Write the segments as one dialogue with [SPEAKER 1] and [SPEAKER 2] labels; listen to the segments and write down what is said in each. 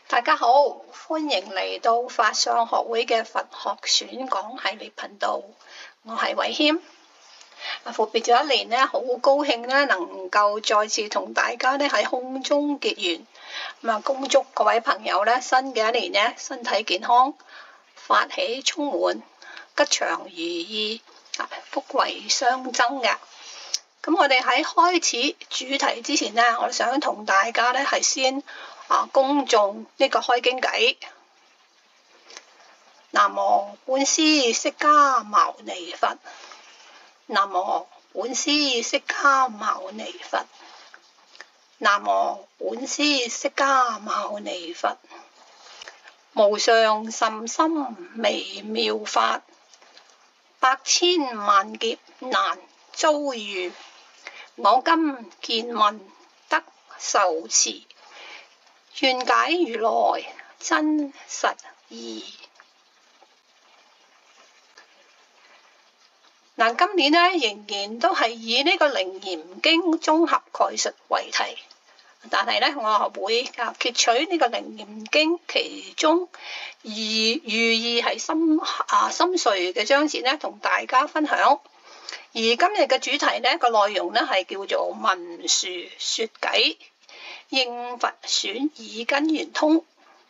[SPEAKER 1] 大家好，歡迎嚟到法相學會嘅佛學選講系列頻道，我係偉謙。闊別咗一年咧，好高興咧，能夠再次同大家咧喺空中結緣。恭祝各位朋友咧，新嘅一年咧，身體健康，法喜充滿，吉祥如意，福慧相增嘅。咁我哋喺開始主題之前咧，我想同大家咧係先恭誦呢個開經偈。南無本師釋迦牟尼佛。南無本師釋迦牟尼佛。南無本師釋迦牟尼佛。無上甚深微妙法，百千萬劫難遭遇。我今見聞得受持，願解如來真實義。今年仍然都係以呢個《楞嚴經》綜合概述為題，但係我會揭取呢個《楞嚴經》其中寓意係深邃嘅章節同大家分享。而今日嘅主題個內容係叫做文殊說偈，應佛選耳根圓通。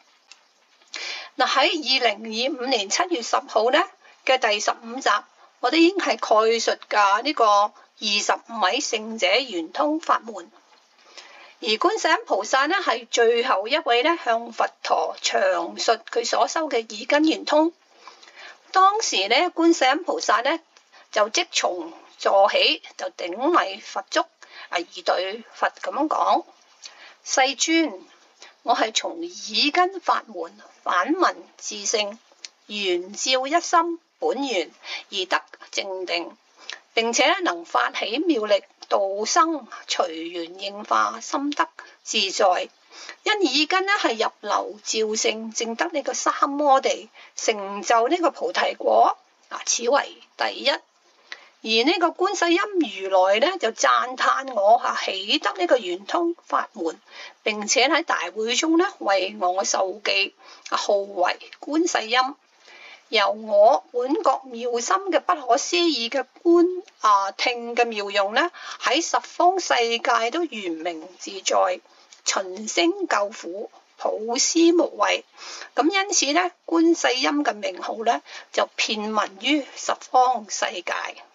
[SPEAKER 1] 喺2025年7月10號嘅第15集，我哋已經係概述㗎呢個25位聖者圓通法門。而觀世音菩薩係最後一位向佛陀詳述佢所修嘅耳根圓通。當時觀世音菩薩就即從座起，就頂禮佛足，而對佛咁樣講：世尊，我係從耳根法門反聞自性，圓照一心本源而得正定，並且能發起妙力，度生隨緣應化，心得自在。因耳根係入流照性，證得呢個三摩地，成就呢個菩提果，此為第一。而呢個觀世音如來就讚歎我喜得呢個圓通法門，並且喺大會中為我授記，號為觀世音。由我本覺妙心嘅不可思議嘅觀聽嘅妙用喺十方世界都圓明自在，群星救苦，普施無畏。咁因此觀世音嘅名號就遍聞於十方世界。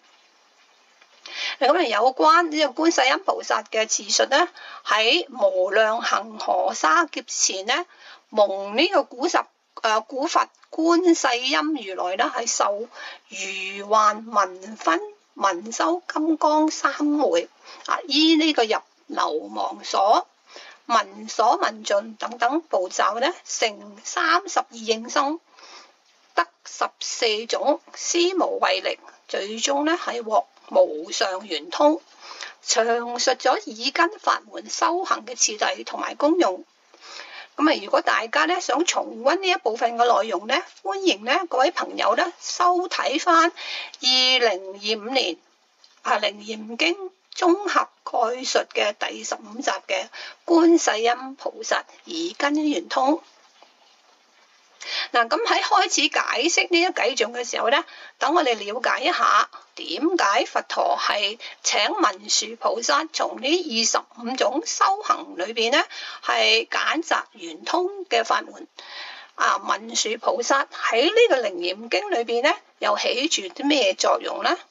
[SPEAKER 1] 咁有關呢個觀世音菩薩嘅自述喺無量恆河沙劫前蒙呢個古佛觀世音如來係受如幻文分文修金剛三昧，依呢個入流忘所聞所聞盡等等步驟成32應生，得14種施無畏力，最終係獲無上圓通。詳述咗耳根法門修行嘅次第同埋功用。如果大家想重溫呢一部分嘅內容歡迎各位朋友收睇翻2025年楞嚴經綜合概述嘅第15集嘅觀世音菩薩耳根圓通。咁喺開始解釋呢一偈頌嘅時候等我哋了解一下點解佛陀係請文殊菩薩從呢25種修行裏邊係揀擇圓通嘅法門。文殊菩薩喺呢個楞嚴經裏邊又起住啲咩作用呢？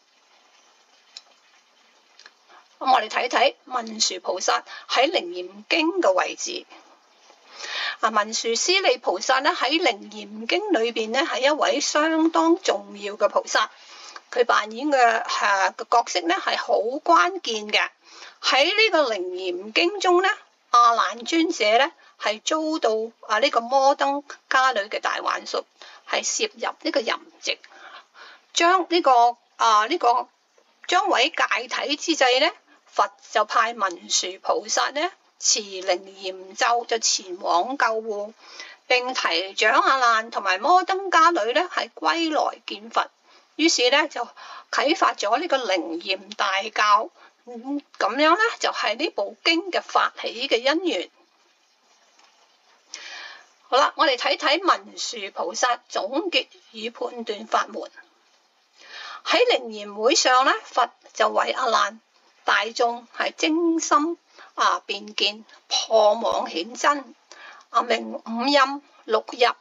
[SPEAKER 1] 咁我哋睇睇文殊菩薩喺楞嚴經嘅位置。文殊師利菩薩喺楞嚴經裏邊係一位相當重要嘅菩薩，佢扮演嘅角色係好關鍵嘅。喺呢個楞嚴經中阿難尊者係遭到呢個摩登伽女嘅大幻術，係攝入呢個淫籍，將毀戒體之際佛就派文殊菩薩持楞嚴咒就前往救護，並提獎阿難同埋摩登伽女係歸來見佛，於是就啟發咗呢個楞嚴大教。咁樣就係呢部經嘅發起嘅因緣。 好啦，我哋睇睇文殊菩薩總結與判斷法門。喺靈言會上咧，佛就為阿難大眾係精深辨見，破妄顯真，明五陰六入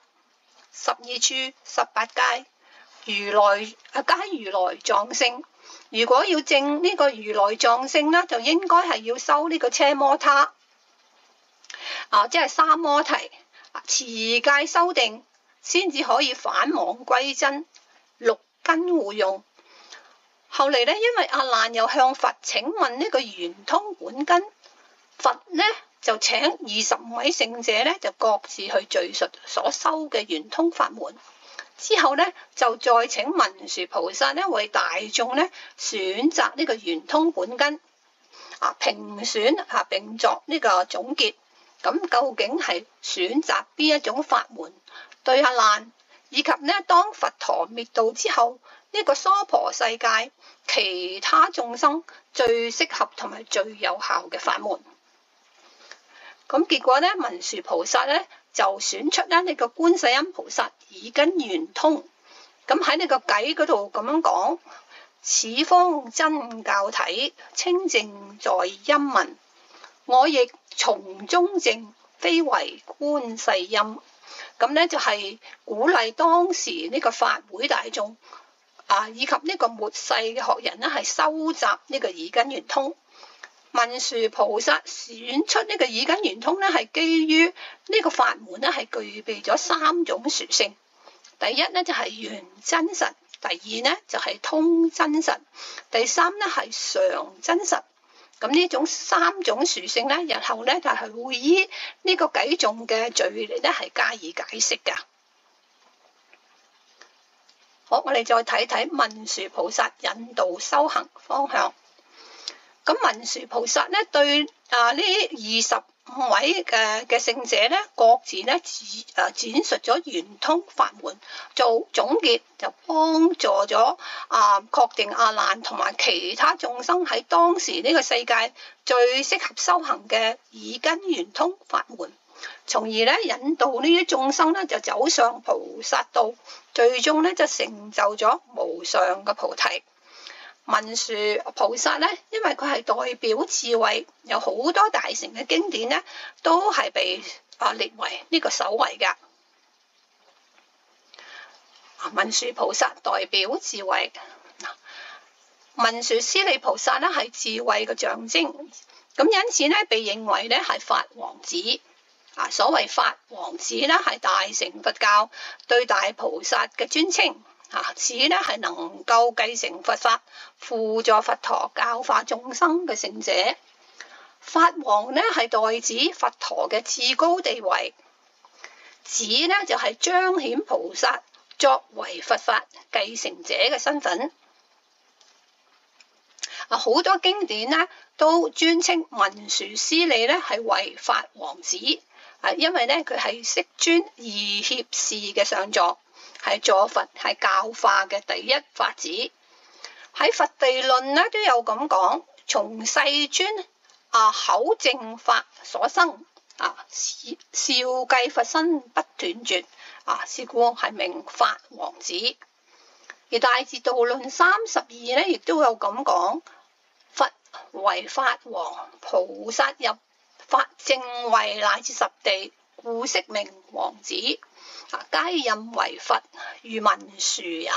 [SPEAKER 1] 12處18界，皆如來藏性。如果要證呢個如來藏性咧，就應該係要修呢個車摩他，即係三摩提。持戒修定，先至可以返妄歸真，六根互用。後嚟咧，因為阿難又向佛請問呢個圓通本根，佛呢就請25位聖者咧，就各自去敘述所修嘅圓通法門。之後咧，就再請文殊菩薩咧為大眾咧選擇呢個圓通本根，評選並作呢個總結。咁究竟係選擇邊一種法門對阿難，以及呢當佛陀滅度之後呢個娑婆世界其他眾生最適合同埋最有效嘅法門？咁結果呢，文殊菩薩呢就選出呢個觀世音菩薩耳根圓通。咁喺呢個偈嗰度咁樣講：此方真教體，清淨在音聞。我亦從中證，非為觀世音。咁咧就係鼓勵當時呢個法會大眾以及呢個末世嘅學人咧，係收集呢個耳根圓通。文殊菩薩選出呢個耳根圓通咧，係基於呢個法門咧係具備咗3種屬性。第一咧就係圓真實，第二咧就係通真實，第三咧係常真實。咁呢種3種屬性咧，日後咧就係會依呢個偈頌嘅序嚟咧係加以解釋㗎。好，我哋再睇睇文殊菩薩引導修行方向。咁文殊菩薩咧對呢25位嘅聖者咧，各自咧展述咗圓通法門，做總結，就幫助咗確定阿難同埋其他眾生喺當時呢個世界最適合修行嘅耳根圓通法門，從而咧引導呢啲眾生咧就走上菩薩道，最終咧就成就咗無上嘅菩提。文殊菩薩咧，因為佢係代表智慧，有好多大乘嘅經典咧，都係被列為呢個首位㗎。文殊菩薩代表智慧，文殊師利菩薩咧係智慧嘅象徵，咁因此咧被認為咧係法王子。所謂法王子咧係大乘佛教對大菩薩嘅尊稱。此咧係能夠繼承佛法、輔助佛陀教化眾生嘅聖者。法王咧係代指佛陀嘅至高地位，子咧就係彰顯菩薩作為佛法繼承者嘅身份。好多經典咧都尊稱文殊師利咧係為法王子，因為咧佢係釋尊二脅侍嘅上座。係助佛係教化嘅第一法子。喺佛地論咧都有咁講，從世尊口正法所生少計佛身不斷絕是故係名法王子。而大智度論32咧亦都有咁講，佛為法王，菩薩入法正位乃至十地，故釋名王子。皆任為佛，如文殊也。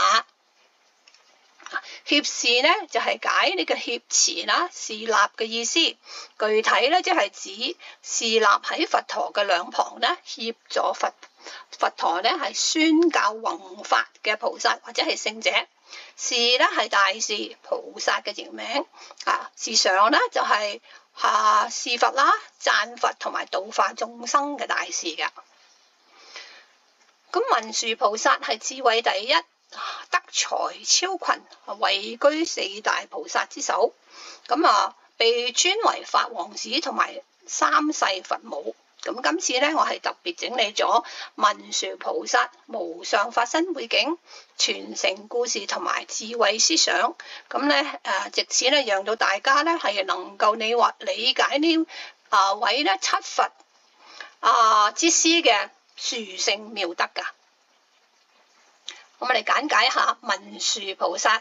[SPEAKER 1] 脅侍呢就係解呢個脅持啦，侍立嘅意思。具體咧即係指侍立喺佛陀嘅兩旁咧，協助佛陀咧係宣教弘法嘅菩薩或者係聖者。侍咧係大士菩薩嘅譯名。事上咧就係侍佛啦、讚佛同埋度化眾生嘅大士噶。咁文殊菩薩係智慧第一，德才超群，位居4大菩薩之首。咁被尊為法王子同埋三世佛母。咁今次咧，我係特別整理咗文殊菩薩無上法身背景、傳承故事同埋智慧思想。咁咧藉此咧，讓到大家咧係能夠理解呢位咧七佛之師嘅殊勝妙德噶。我哋簡介一下文殊菩薩。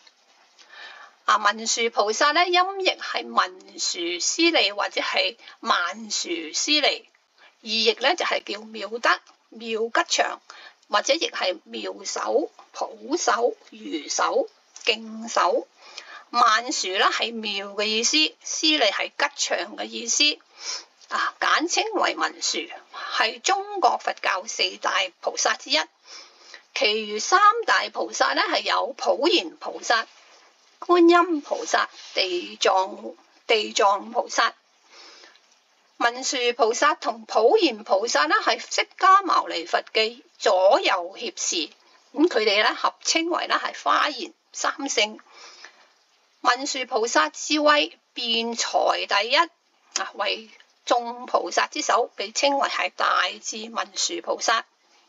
[SPEAKER 1] 文殊菩薩咧，音譯係文殊師利或者係萬殊師利，意譯咧就係叫妙德、妙吉祥，或者亦係妙手、普手、如手、敬手。萬殊咧係妙嘅意思，師利係吉祥嘅意思。簡稱為文殊，係中國佛教四大菩薩之一。其餘三大菩薩咧係有普賢菩薩、觀音菩薩、地藏菩薩。文殊菩薩同普賢菩薩咧係釋迦牟尼佛嘅左右脅侍，咁佢哋咧合稱為咧係華嚴三聖。文殊菩薩智慧辯才第一，為眾菩薩之首，被稱為係大智文殊菩薩。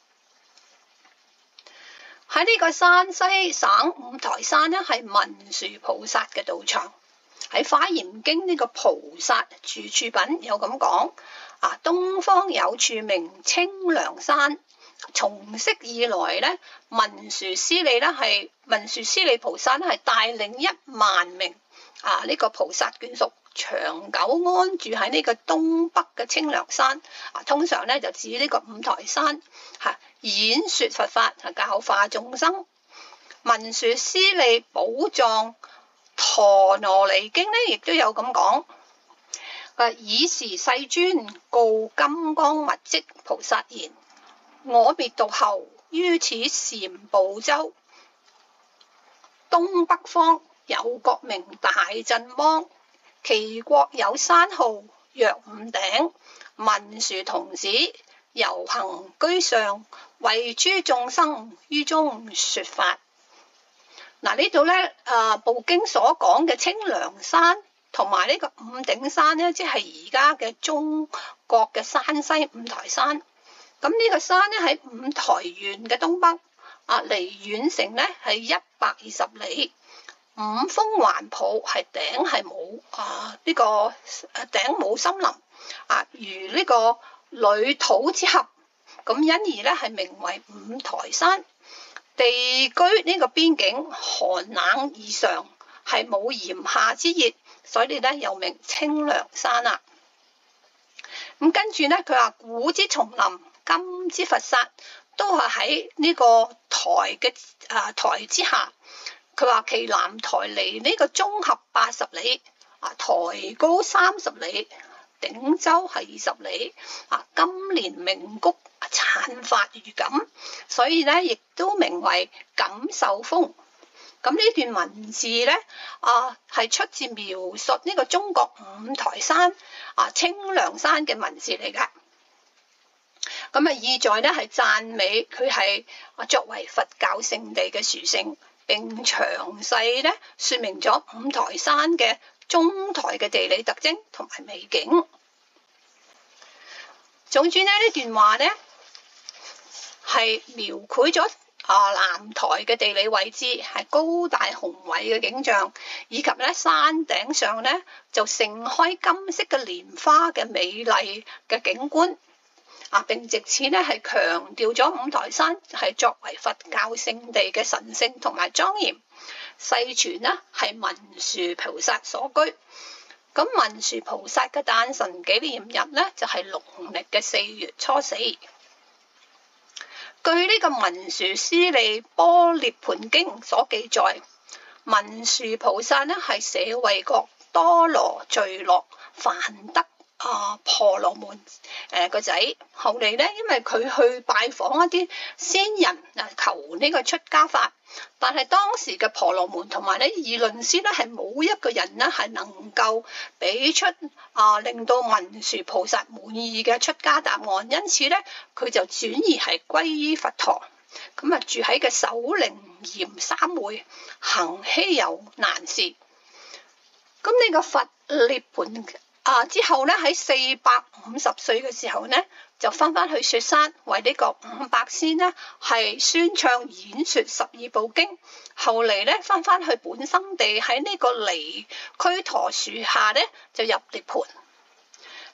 [SPEAKER 1] 喺呢個山西省五台山咧，係文殊菩薩嘅道場。喺《華嚴經》呢個菩薩住處品有咁講：東方有處名清涼山，從昔以來咧，文殊師利菩薩咧係帶領10000名呢個菩薩眷屬，長久安住喺呢個東北嘅清涼山。通常咧就指呢個五台山，演說佛法，教化眾生。文殊師利寶藏陀羅尼經咧，亦都有咁講：爾時世尊告金剛密積菩薩言：我滅度後，於此禪部洲東北方有國名大陣邦，其國有山號曰五頂，文殊童子遊行居上，為諸眾生於中說法。呢度咧，部經所講嘅清涼山同埋呢個五頂山咧，即係而家嘅中國嘅山西五台山。咁呢個山咧喺五台縣嘅東北，離縣城咧係120里。五峰環抱，係頂係冇呢個頂冇森林，如呢個壘土之合，咁因而咧係名為五台山。地居呢個邊境寒冷異常，係冇炎夏之熱，所以咧又名清涼山啦。咁跟住咧，佢話古之叢林，今之佛薩，都係喺呢個台之下。佢話其南台離呢個中合80里，台高30里，頂洲係20里。今年明谷燦發如錦，所以咧亦都名為錦繡峰。咁呢段文字咧係出自描述呢個中國五台山清涼山嘅文字嚟噶。咁意在咧係讚美佢係作為佛教聖地嘅殊勝，並詳細咧說明咗五台山嘅中台嘅地理特徵同埋美景。總之呢段話咧係描繪咗南台嘅地理位置，係高大雄偉嘅景象，以及咧山頂上咧就盛開金色嘅蓮花嘅美麗嘅景觀。並藉此咧係強調咗五台山係作為佛教聖地嘅神聖同埋莊嚴。世傳呢係文殊菩薩所居。咁文殊菩薩嘅誕辰紀念日呢，就係農曆嘅4月初4。據呢個文殊師利般涅槃經所記載，文殊菩薩呢係舍衛國多羅聚洛梵德婆羅門個仔。後嚟咧，因為佢去拜訪一啲仙人求呢個出家法，但係當時嘅婆羅門同埋咧議論師咧係冇一個人咧係能夠俾出令到文殊菩薩滿意嘅出家答案，因此咧佢就轉移係歸依佛陀，咁住喺嘅首楞嚴三會行希有難事。咁呢個佛涅槃之後咧喺450歲嘅時候咧，就翻去雪山為呢個500仙呢係宣唱演說12部經。後嚟咧翻去本生地喺呢個離區陀樹下咧就入涅槃。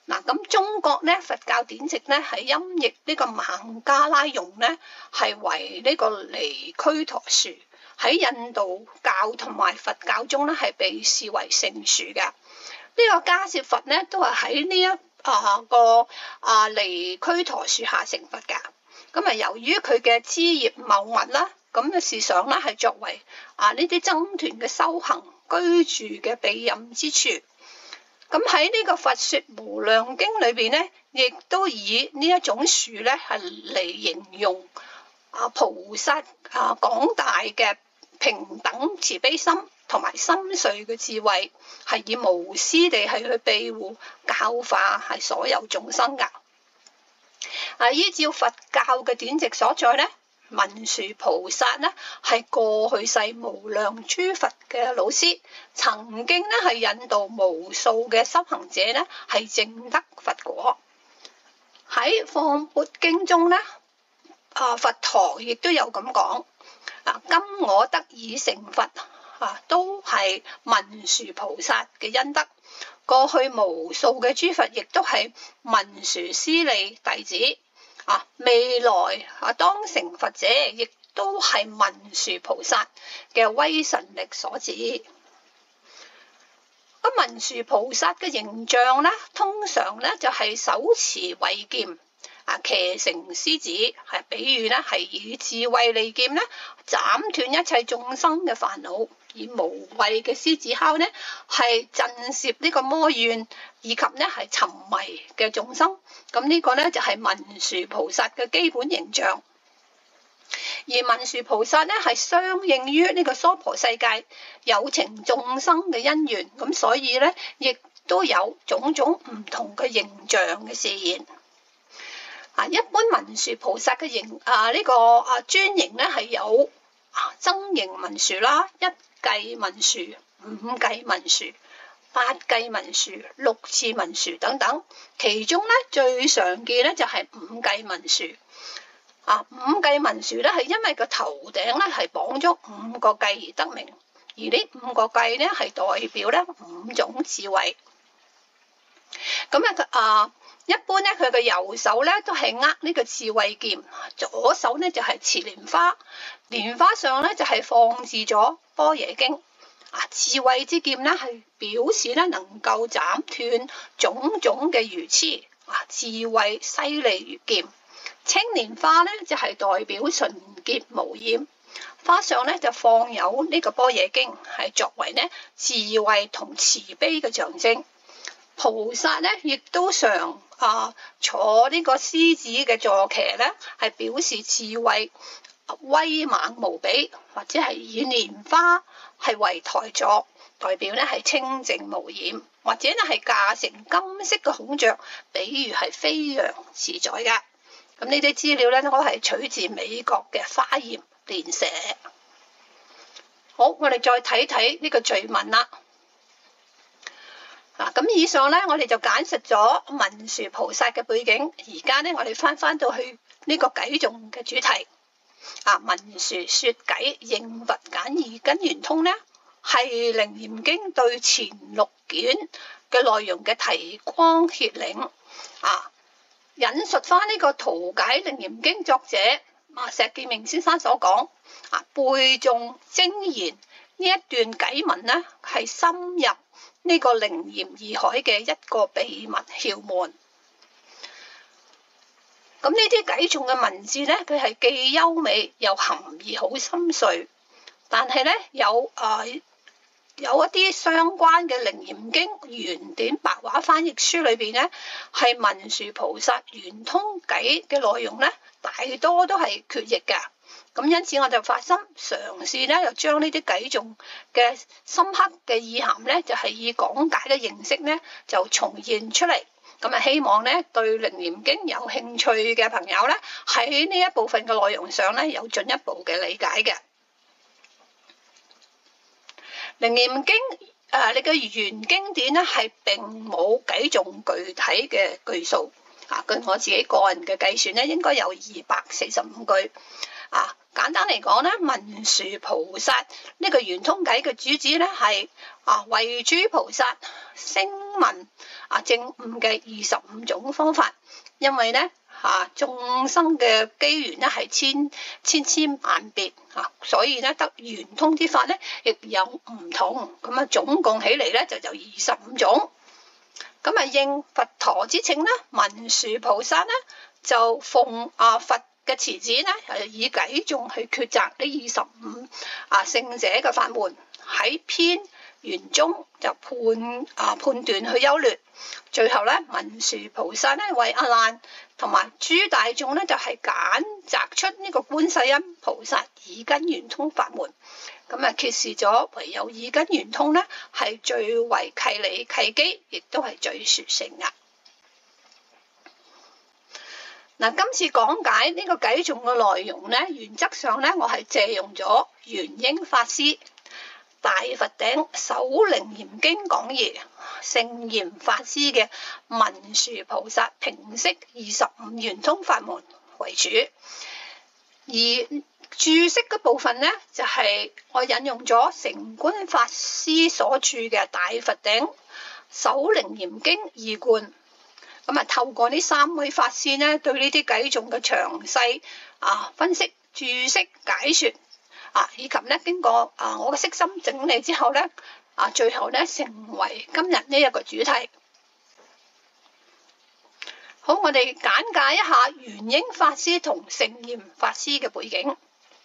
[SPEAKER 1] 嗱，咁中國咧佛教典籍咧係音譯呢個孟加拉榕咧係為呢個尼俱陀樹，喺印度教同埋佛教中咧係被視為聖樹嘅。呢個迦葉佛咧都係喺呢個尼俱陀樹下成佛㗎。咁由於佢嘅枝葉茂密啦，咁嘅事上咧係作為呢啲僧團嘅修行居住嘅避蔭之處。咁喺呢個《佛說無量經》裏邊咧，亦都以呢一種樹咧係嚟形容菩薩廣大嘅平等慈悲心同埋深邃嘅智慧，係以無私地係去庇護教化係所有眾生噶。依照佛教嘅典籍所在咧，文殊菩薩咧係過去世無量諸佛嘅老師，曾經咧係引導無數嘅修行者咧係證得佛果。喺《放缽經》中咧，佛陀亦都有咁講，今我得以成佛，都係文殊菩薩嘅恩德。過去無數嘅諸佛亦都係文殊師利弟子，未來當成佛者亦都係文殊菩薩嘅威神力所致。咁文殊菩薩嘅形象咧，通常咧就係手持慧劍，騎乘獅子，係比喻咧係以智慧利劍咧斬斷一切眾生嘅煩惱，以無畏嘅獅子哮呢係震懾呢個魔怨以及呢係沉迷嘅眾生。咁呢個呢就係文殊菩薩嘅基本形象。而文殊菩薩呢係相應於呢個娑婆世界有情眾生嘅因緣，咁所以呢亦都有種種唔同嘅形象嘅示現。一般文殊菩薩嘅尊形呢係有增形文殊啦、一計文殊、五計文殊、八計文殊、六次文殊等等，其中咧最常見咧就係五計文殊。五計文殊咧係因為個頭頂咧係綁咗五個計而得名，而呢五個計咧係代表咧五種智慧。咁一般咧佢嘅右手咧都係握呢個智慧劍，左手咧就係持蓮花，蓮花上咧就係放置咗般若經。智慧之劍咧係表示咧能夠斬斷種種嘅愚癡，智慧犀利如劍。青蓮花咧就係代表純潔無染，花上咧就放有呢個般若經，係作為咧智慧同慈悲嘅象徵。菩薩咧亦都常坐呢個獅子嘅坐騎咧，係表示智慧威猛無比，或者係以蓮花係為台座，代表咧係清淨無染，或者咧係駕乘金色嘅孔雀，比喻係飛揚自在㗎。咁呢啲資料咧，我係取自美國嘅花嚴蓮社。好，我哋再睇睇呢個序文啦。咁以上咧，我哋就簡述咗文殊菩薩嘅背景。而家咧，我哋翻到去呢個偈頌嘅主題。文殊說偈應佛簡易根圓通咧，係《楞嚴經》對前6卷嘅內容嘅提綱挈領。引述翻呢個圖解《楞嚴經》作者石建明先生所講，背誦精研呢一段偈文呢，係深入呢個楞嚴義海嘅一個秘密竅門。咁呢啲偈頌嘅文字呢，佢係既優美又含義好深邃，但係呢有一啲相關嘅《楞嚴經》原典白話翻譯書裏邊呢，係文殊菩薩圓通偈嘅內容呢，大多都係缺譯㗎。咁因此我就發心嘗試呢，又將呢啲偈頌嘅深刻嘅意涵呢，就係以講解嘅形式呢，就重現出嚟。咁希望呢對《楞嚴經》有興趣嘅朋友呢，喺呢一部分嘅內容上呢，有進一步嘅理解嘅。《楞嚴經》你嘅原經典呢，係並冇偈頌具體嘅句數。據我自己個人嘅計算呢，應該有245句。簡單嚟講呢，文殊菩薩呢個圓通偈嘅主旨呢，係為諸菩薩升聞證悟嘅25種方法，因為咧眾生嘅機緣咧係千萬別所以咧得圓通之法咧亦有唔同，咁總共起嚟咧就有25種。咁應佛陀之請咧，文殊菩薩咧就奉佛嘅慈旨咧，以偈頌去抉擇呢25聖者嘅法門，喺篇圓中就判斷去優劣。最後咧，文殊菩薩咧為阿難同埋諸大眾咧就係擇出呢個觀世音菩薩耳根圓通法門，咁揭示咗唯有耳根圓通咧係最為契理契機，亦都係最殊勝噶。今次講解呢個偈頌嘅內容咧，原則上咧我係借用咗玄英法師大佛頂首楞嚴經講義聖嚴法師嘅文殊菩薩平息25圓通法門為主，而注釋嘅部分呢，就係我引用咗成觀法師所著嘅大佛頂首楞嚴經義貫，透過呢3位法師呢對呢啲偈頌嘅詳細分析、注釋、解說以及咧經過我嘅悉心整理之後咧最後咧成為今日呢一個主題。好，我哋簡介一下玄英法師同聖嚴法師嘅背景。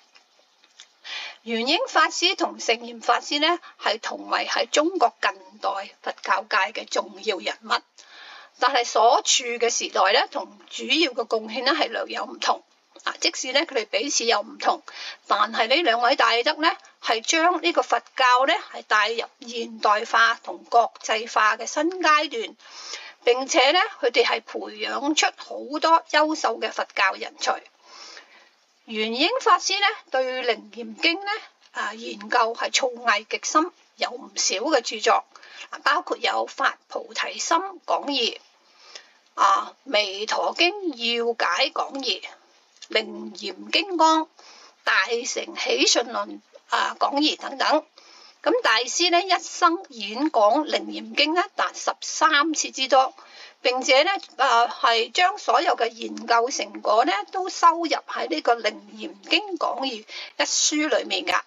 [SPEAKER 1] 玄英法師同聖嚴法師咧係同為喺中國近代佛教界嘅重要人物，但係所處嘅時代咧同主要嘅貢獻咧係略有唔同。即使咧佢哋彼此有唔同，但係呢兩位大德咧係將呢個佛教咧係帶入現代化同國際化嘅新階段，並且咧佢哋係培養出好多優秀嘅佛教人才。玄英法師咧對楞嚴經咧研究係造詣極深，有唔少嘅著作，包括有發菩提心講義、彌陀經要解講義、楞嚴經綱、大乘起信論講義等等。咁大師咧一生演講楞嚴經咧達13次之多，並且咧係將所有嘅研究成果咧都收入喺呢個楞嚴經講義一書裏面噶。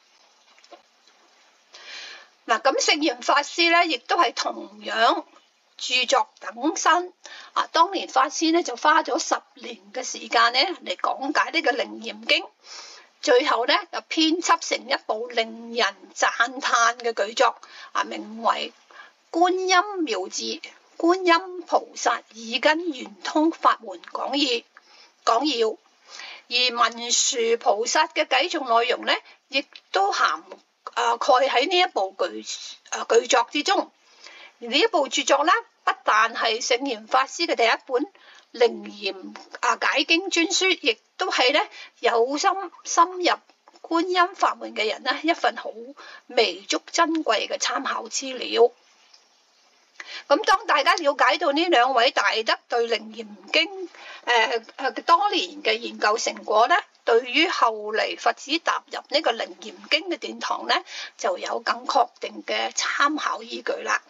[SPEAKER 1] 咁聖嚴法師咧亦都係同樣著作等身。當年法師咧就花咗10年嘅時間咧嚟講解呢個楞嚴經，最後咧就編輯成一部令人讚嘆嘅巨作，名為《觀音妙智觀音菩薩耳根圓通法門講義》講要。而文殊菩薩嘅偈頌內容咧，亦都涵蓋喺呢一部巨作之中。而呢一部著作咧，不但係聖嚴法師嘅第一本楞嚴解經專書，亦都係咧有心深入觀音法門嘅人咧一份好彌足珍貴嘅參考資料。咁當大家了解到呢兩位大德對楞嚴經多年嘅研究成果咧，對於後嚟佛子踏入呢個楞嚴經嘅殿堂咧，就有更確定嘅參考依據啦。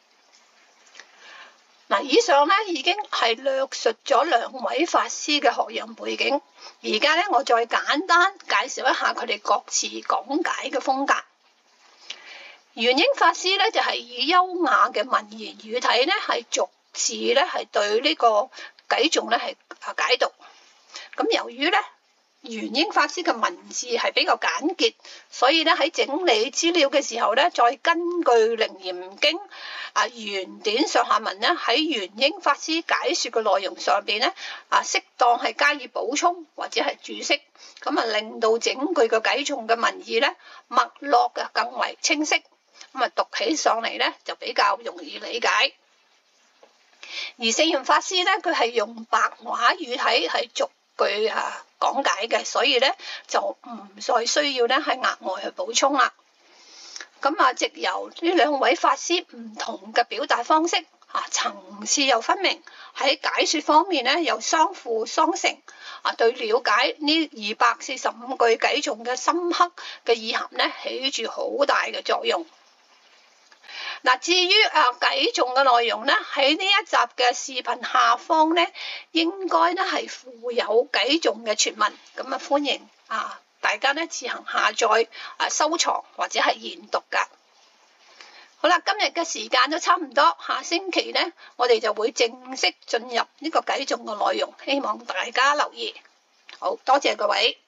[SPEAKER 1] 以上咧已經係略述咗兩位法師嘅學養背景，而家咧我再簡單介紹一下佢哋各自講解嘅風格。玄英法師咧就係以優雅嘅文言語體咧係逐字咧係對呢個偈頌咧係解讀。咁由於咧玄英法師嘅文字係比較簡潔，所以咧喺整理資料嘅時候咧，再根據楞嚴經原典上下文咧喺玄英法師解說嘅內容上邊咧適當係加以補充或者係注釋，咁令到整句嘅偈頌嘅文意咧脈絡嘅更為清晰，咁讀起上嚟咧就比較容易理解。而聖嚴法師咧佢係用白話語體係逐句講解嘅，所以咧就唔再需要咧係額外去補充啦。咁藉由呢兩位法師唔同嘅表達方式，層次又分明，喺解說方面咧又相輔相成，對了解呢245句偈頌嘅深刻嘅意涵咧起住好大嘅作用。 嗱，至於偈頌嘅內容咧，喺呢一集嘅視頻下方咧，應該咧係附有偈頌嘅全文，咁啊歡迎大家咧自行下載收藏或者係研讀噶。好啦，今日嘅時間都差唔多，下星期咧我哋就會正式進入呢個偈頌嘅內容，希望大家留意。好多謝各位。